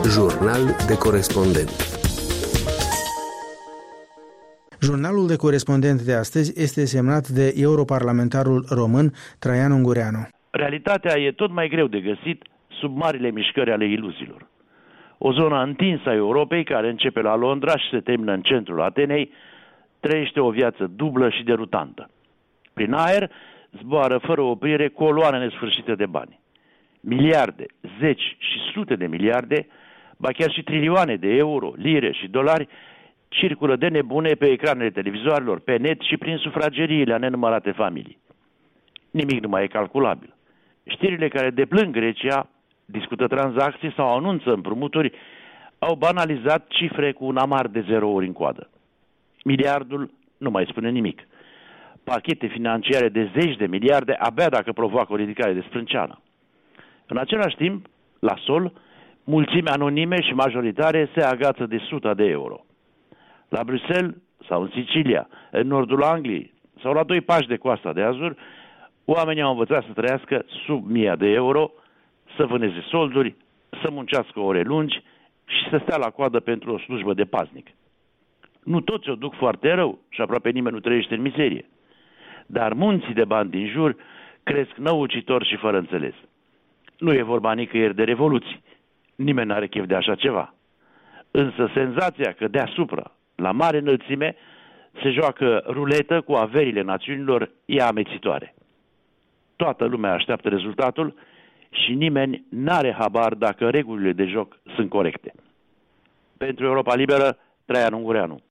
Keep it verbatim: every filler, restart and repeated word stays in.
Jurnal de corespondent. Jurnalul de corespondent de astăzi este semnat de europarlamentarul român Traian Ungureanu. Realitatea e tot mai greu de găsit sub marile mișcări ale iluziilor. O zonă întinsă a Europei, care începe la Londra și se termină în centrul Atenei, trăiește o viață dublă și derutantă. Prin aer zboară fără oprire coloane nesfârșite de bani. Miliarde, zeci și sute de miliarde, ba chiar și trilioane de euro, lire și dolari circulă de nebune pe ecranele televizoarelor, pe net și prin sufrageriile a nenumărate familii. Nimic nu mai e calculabil. Știrile care deplâng Grecia, discută tranzacții sau anunță împrumuturi, au banalizat cifre cu un amar de zerouri în coadă. Miliardul nu mai spune nimic. Pachete financiare de zeci de miliarde abia dacă provoacă o ridicare de sprânceană. În același timp, la sol, mulțimi anonime și majoritare se agață de suta de euro. La Bruxelles sau în Sicilia, în nordul Angliei sau la doi pași de Coasta de Azur, oamenii au învățat să trăiască sub mie de euro, să vâneze solduri, să muncească ore lungi și să stea la coadă pentru o slujbă de paznic. Nu toți o duc foarte rău și aproape nimeni nu trăiește în mizerie. Dar munții de bani din jur cresc năucitor și fără înțeles. Nu e vorba nicăieri de revoluții. Nimeni n-are chef de așa ceva. Însă senzația că deasupra, la mare înălțime, se joacă ruletă cu averile națiunilor e amețitoare. Toată lumea așteaptă rezultatul și nimeni n-are habar dacă regulile de joc sunt corecte. Pentru Europa Liberă, Traian Ungureanu.